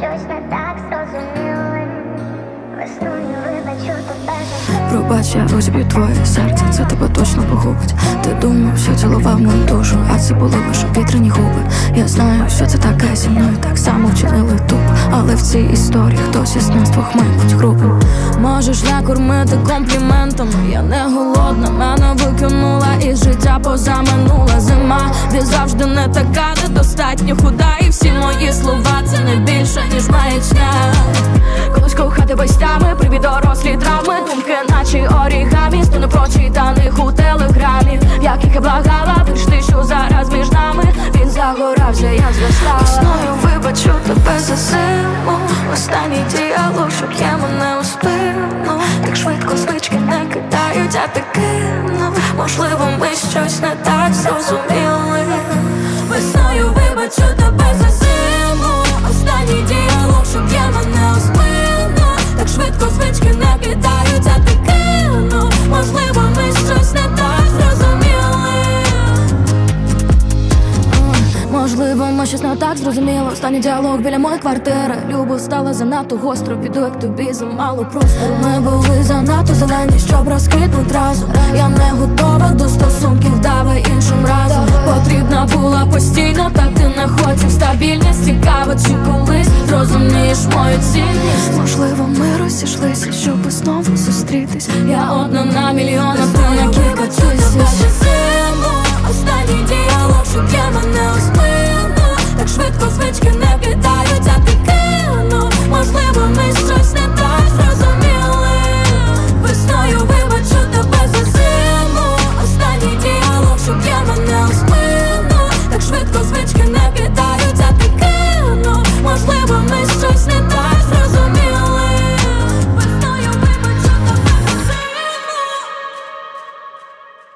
щось не так зрозуміли. Весною вибачу тебе за все. Пробач, я розіб'ю твоє серце, це тебе точно погубить. Ти думав, що цілував мою душу, а це були лише вітряні губи. Я знаю, що це таке зі мною, так само вчинили туп. Але в цій історії хтось із нас двох має бути грубим. Можеш не кормити компліментами, я не голодна, мене викинула із життя позаминула зима. Ти завжди не така, недостатньо худа, і всі мої слова це не більше, ніж маячня. Колись кохати бастями, привід дорослі травми, думки наче орігамі, сто непрочитаних у телеграмі, в яких я благала, прийшли, що зараз між нами. Він загорався, я зростала. Весною вибачу тебе за зиму, останній діалог, що б'є мене у спину. Так швидко звички не кидають, а ти кинув. Можливо, ми щось не так зрозуміли. Весною вибачу тебе за зиму, останній діалог, що б'є мене у спину. Так швидко звички не кидають, а ти кинув. Можливо, ми щось не так зрозуміли. Можливо, ми щось не так зрозуміли. Останній діалог біля моєї квартири. Любов стала занадто гостро, піду, як тобі замало простору. Ми були занадто зелені, щоб розкиднуть разом. Я не готова до стосунків, давай іншим разом. Потрібна була постійно, так ти не хотів стабільність. Цікаво, чи колись зрозумієш мою цінність. Можливо, ми розійшлися, щоб знову зустрітись. Я одна на мільйон, а ти на кілька тисяч.